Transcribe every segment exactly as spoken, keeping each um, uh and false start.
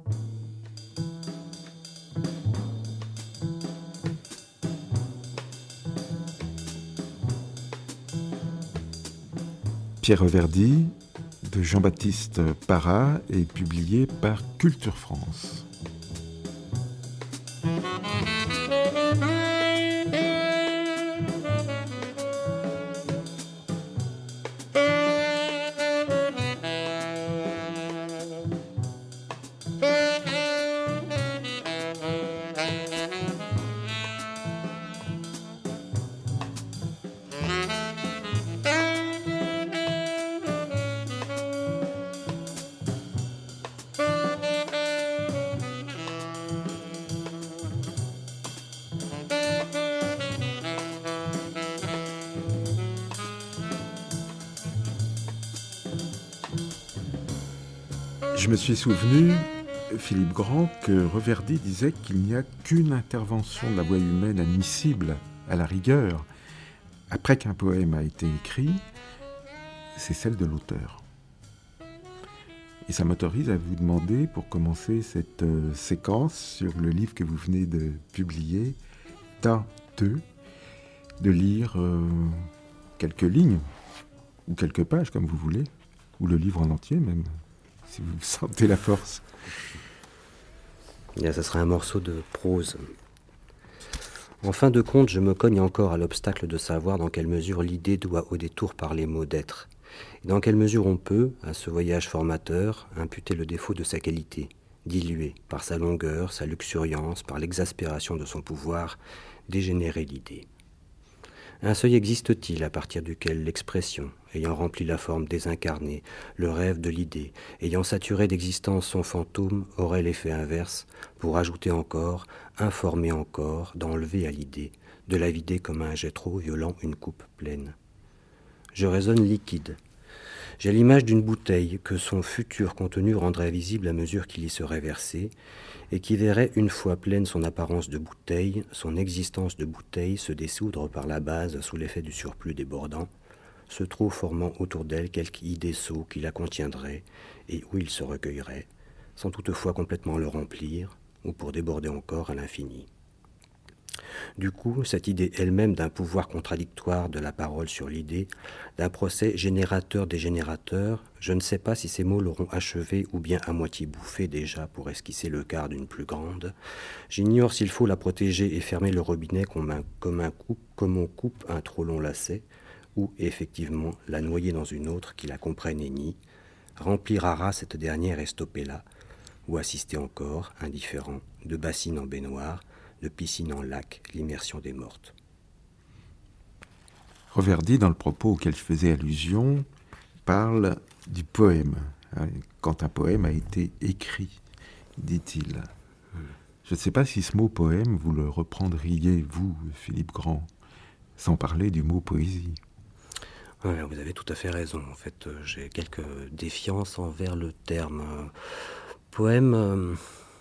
Pierre Reverdy, de Jean-Baptiste Parra, est publié par Culture France. Je me suis souvenu, Philippe Grand, que Reverdy disait qu'il n'y a qu'une intervention de la voix humaine admissible, à la rigueur, après qu'un poème a été écrit, c'est celle de l'auteur. Et ça m'autorise à vous demander, pour commencer cette euh, séquence sur le livre que vous venez de publier, Tas deux, de lire euh, quelques lignes, ou quelques pages, comme vous voulez, ou le livre en entier même, si vous sentez la force. Là, ça sera un morceau de prose. En fin de compte, je me cogne encore à l'obstacle de savoir dans quelle mesure l'idée doit au détour par les mots d'être, et dans quelle mesure on peut, à ce voyage formateur, imputer le défaut de sa qualité, diluer par sa longueur, sa luxuriance, par l'exaspération de son pouvoir, dégénérer l'idée. Un seuil existe-t-il à partir duquel l'expression, ayant rempli la forme désincarnée, le rêve de l'idée, ayant saturé d'existence son fantôme, aurait l'effet inverse, pour ajouter encore, informer encore, d'enlever à l'idée, de la vider comme un jet trop violent une coupe pleine. Je raisonne liquide. J'ai l'image d'une bouteille que son futur contenu rendrait visible à mesure qu'il y serait versé, et qui verrait, une fois pleine son apparence de bouteille, son existence de bouteille se dissoudre par la base sous l'effet du surplus débordant, se trouve formant autour d'elle quelque idée-seau qui la contiendrait et où il se recueillerait, sans toutefois complètement le remplir, ou pour déborder encore à l'infini. Du coup, cette idée elle-même d'un pouvoir contradictoire de la parole sur l'idée, d'un procès générateur des générateurs, je ne sais pas si ces mots l'auront achevé ou bien à moitié bouffé déjà pour esquisser le quart d'une plus grande. J'ignore s'il faut la protéger et fermer le robinet comme, un, comme, un coupe, comme on coupe un trop long lacet, ou effectivement la noyer dans une autre qui la comprenne et nie, remplir à ras cette dernière et stopper là, ou assister encore, indifférent, de bassines en baignoire, de piscine en lac, l'immersion des mortes. Reverdy, dans le propos auquel je faisais allusion, parle du poème. Quand un poème a été écrit, dit-il. Je ne sais pas si ce mot poème, vous le reprendriez, vous, Philippe Grand, sans parler du mot poésie. Ouais, vous avez tout à fait raison. En fait, j'ai quelques défiances envers le terme. Poème... Euh...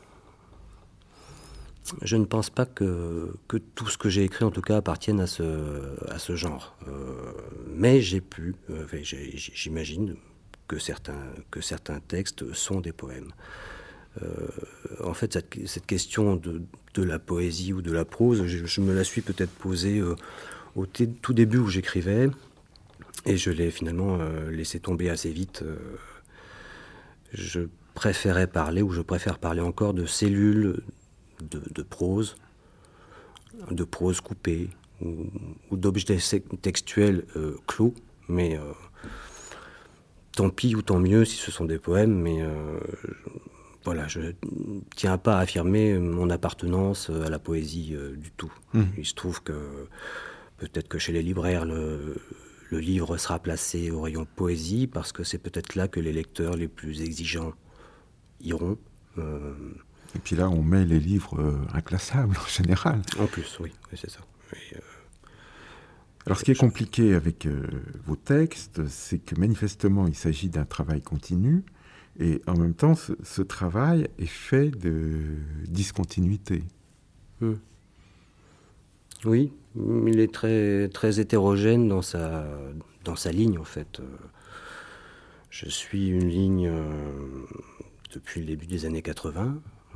Je ne pense pas que, que tout ce que j'ai écrit, en tout cas, appartienne à ce, à ce genre. Euh, mais j'ai pu, euh, j'ai, j'imagine que certains, que certains textes sont des poèmes. Euh, en fait, cette, cette question de, de la poésie ou de la prose, je, je me la suis peut-être posée euh, au t- tout début où j'écrivais, et je l'ai finalement euh, laissé tomber assez vite. Euh, je préférais parler, ou je préfère parler encore de cellules, De, de prose, de prose coupée, ou, ou d'objets textuels euh, clos, mais euh, tant pis ou tant mieux si ce sont des poèmes, mais euh, je, voilà, je ne tiens pas à affirmer mon appartenance à la poésie euh, du tout. Mmh. Il se trouve que peut-être que chez les libraires, le, le livre sera placé au rayon poésie, parce que c'est peut-être là que les lecteurs les plus exigeants iront. Euh, Et puis là, on met les livres euh, inclassables, en général. En plus, oui, oui c'est ça. Et, euh, Alors, ce qui est compliqué avec euh, vos textes, c'est que manifestement, il s'agit d'un travail continu, et en même temps, ce, ce travail est fait de discontinuité. Hmm. Oui, il est très, très hétérogène dans sa, dans sa ligne, en fait. Je suis une ligne... Euh, depuis le début des années quatre-vingts. Euh,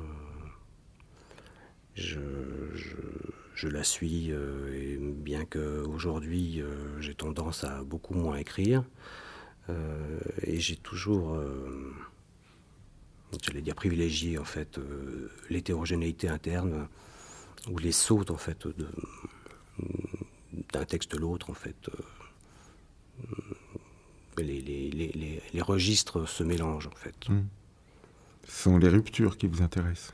je, je, je la suis, euh, et bien qu'aujourd'hui euh, j'ai tendance à beaucoup moins écrire, euh, et j'ai toujours, euh, j'allais dire privilégié en fait, euh, l'hétérogénéité interne, ou les sautes en fait de, d'un texte à l'autre en fait. Euh, les, les, les, les, les registres se mélangent en fait. Mmh. Ce sont les ruptures qui vous intéressent.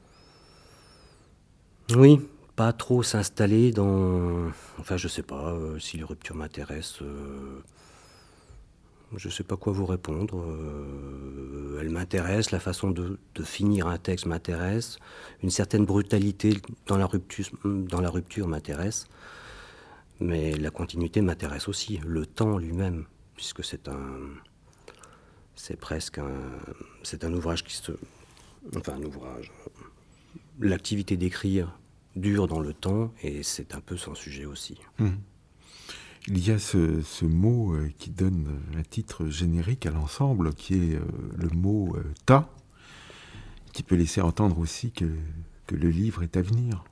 Oui, pas trop s'installer dans... Enfin, je sais pas euh, si les ruptures m'intéressent. Euh, je sais pas quoi vous répondre. Euh, elles m'intéressent, la façon de, de finir un texte m'intéresse. Une certaine brutalité dans la rupture, dans la rupture m'intéresse. Mais la continuité m'intéresse aussi. Le temps lui-même, puisque c'est un... C'est presque un... C'est un ouvrage qui se... Enfin, un ouvrage... L'activité d'écrire dure dans le temps, et c'est un peu son sujet aussi. Mmh. Il y a ce, ce mot euh, qui donne un titre générique à l'ensemble, qui est euh, le mot euh, « tas », qui peut laisser entendre aussi que, que le livre est à venir.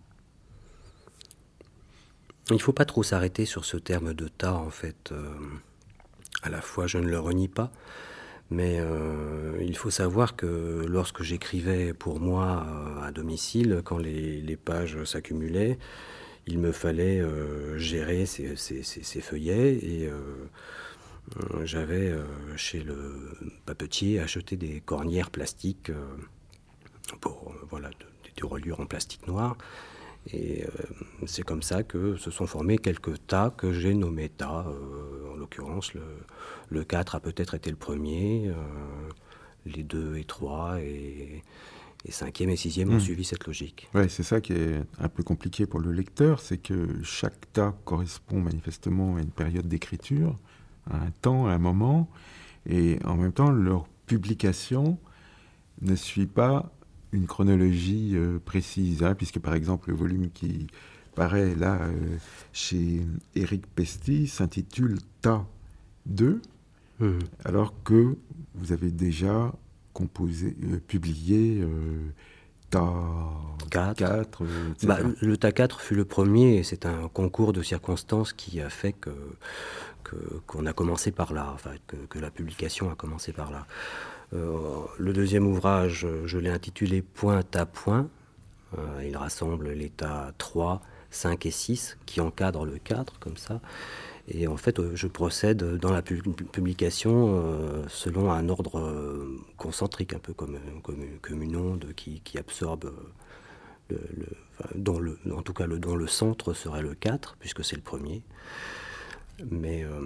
Il ne faut pas trop s'arrêter sur ce terme de tas, en fait. Euh, à la fois, je ne le renie pas, mais euh, il faut savoir que lorsque j'écrivais pour moi euh, à domicile, quand les, les pages s'accumulaient, il me fallait euh, gérer ces, ces, ces, ces feuillets, et euh, j'avais euh, chez le papetier acheté des cornières plastiques euh, pour euh, voilà, des reliures en plastique noir. Et euh, c'est comme ça que se sont formés quelques tas que j'ai nommés tas. Euh, en l'occurrence, le, le quatre a peut-être été le premier, euh, les deux et trois et, et cinquième et sixième mmh. ont suivi cette logique. Oui, c'est ça qui est un peu compliqué pour le lecteur, c'est que chaque tas correspond manifestement à une période d'écriture, à un temps, à un moment, et en même temps, leur publication ne suit pas une chronologie euh, précise, hein, puisque par exemple le volume qui paraît là euh, chez Éric Pesty s'intitule Tas deux, mmh. alors que vous avez déjà composé, euh, publié euh, Tas quatre. Euh, bah, le Tas quatre fut le premier, et c'est un concours de circonstances qui a fait que, que, qu'on a commencé par là, enfin, que, que la publication a commencé par là. Euh, le deuxième ouvrage, je l'ai intitulé Point à point. Euh, il rassemble les tas trois, cinq et six qui encadrent le quatre, comme ça. Et en fait, je procède dans la publication euh, selon un ordre euh, concentrique, un peu comme, comme, comme une onde qui, qui absorbe, le, le, enfin, dont le, en tout cas le, dont le centre serait le quatre, puisque c'est le premier. Mais... Euh,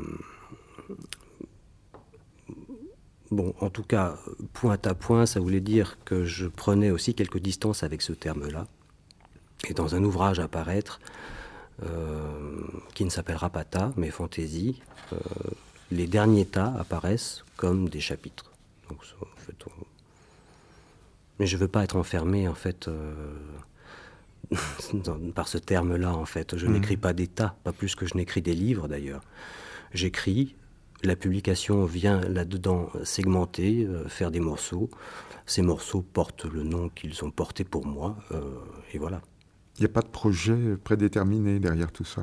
Bon, en tout cas, point à point, ça voulait dire que je prenais aussi quelques distances avec ce terme-là. Et dans un ouvrage à paraître, euh, qui ne s'appellera pas tas, mais fantaisie, euh, les derniers tas apparaissent comme des chapitres. Donc, en fait, on... Mais je ne veux pas être enfermé, en fait, euh, par ce terme-là, en fait. Je mmh. n'écris pas des tas, pas plus que je n'écris des livres, d'ailleurs. J'écris... La publication vient là-dedans segmenter, euh, faire des morceaux. Ces morceaux portent le nom qu'ils ont porté pour moi, euh, et voilà. Il n'y a pas de projet prédéterminé derrière tout ça ?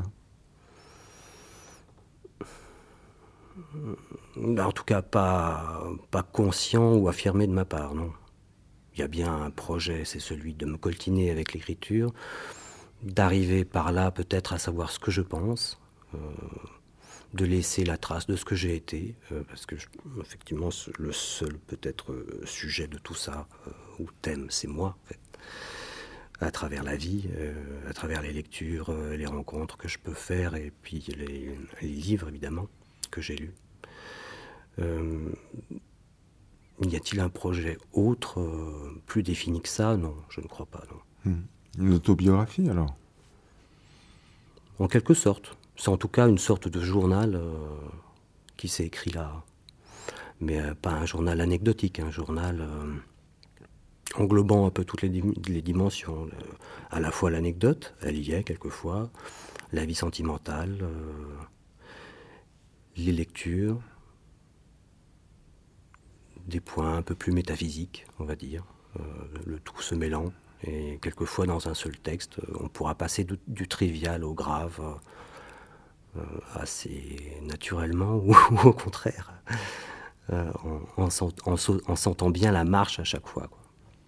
En tout cas, pas, pas conscient ou affirmé de ma part, non. Il y a bien un projet, c'est celui de me coltiner avec l'écriture, d'arriver par là peut-être à savoir ce que je pense, euh, de laisser la trace de ce que j'ai été, euh, parce que, je, effectivement, le seul, peut-être, euh, sujet de tout ça, euh, ou thème, c'est moi, en fait. À travers la vie, euh, à travers les lectures, euh, les rencontres que je peux faire, et puis les, les livres, évidemment, que j'ai lus. Euh, y a-t-il un projet autre, euh, plus défini que ça ? Non, je ne crois pas, non. Mmh. Une autobiographie, alors ? En quelque sorte. C'est en tout cas une sorte de journal euh, qui s'est écrit là. Mais euh, pas un journal anecdotique, un journal euh, englobant un peu toutes les, dim- les dimensions. Euh, à la fois l'anecdote, elle y est quelquefois, la vie sentimentale, euh, les lectures, des points un peu plus métaphysiques, on va dire, euh, le tout se mêlant. Et quelquefois, dans un seul texte, on pourra passer du, du trivial au grave euh, assez naturellement, ou, ou au contraire, euh, en, en, sent, en, en sentant bien la marche à chaque fois, quoi.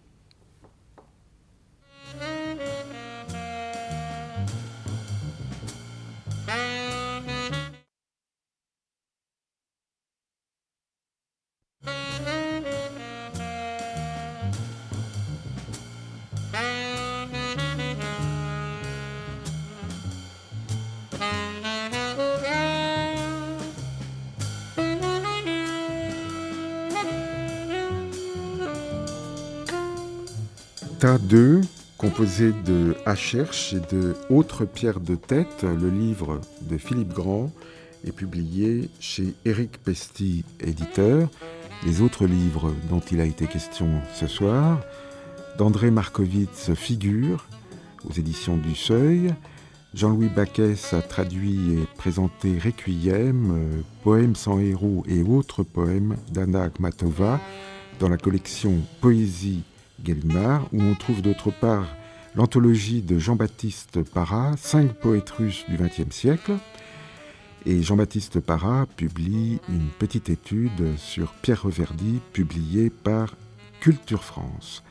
Tas deux, composé de Hacherche et de Autres pierres de tête, le livre de Philippe Grand est publié chez Éric Pesty, éditeur. Les autres livres dont il a été question ce soir, d'André Markovitz, Figure, aux éditions du Seuil. Jean-Louis Baquès a traduit et présenté Requiem, euh, poèmes sans héros et autres poèmes d'Anna Akhmatova dans la collection Poésie Gallimard, où on trouve d'autre part l'anthologie de Jean-Baptiste Parra, cinq poètes russes du vingtième siècle. Et Jean-Baptiste Parra publie une petite étude sur Pierre Reverdy, publiée par Culture France.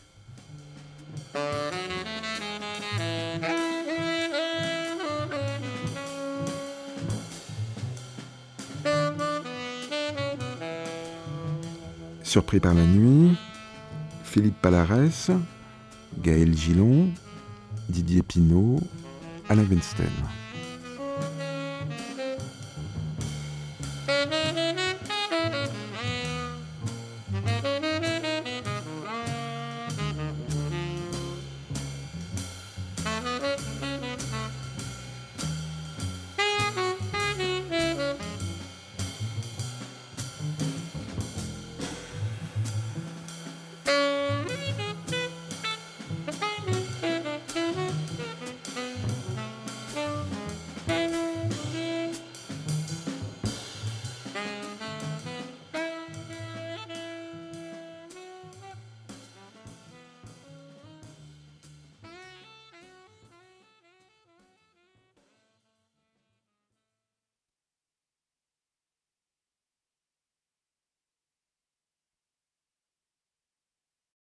Surpris par la nuit, Philippe Palarès, Gaël Gillon, Didier Pinault, Alain Weinstein.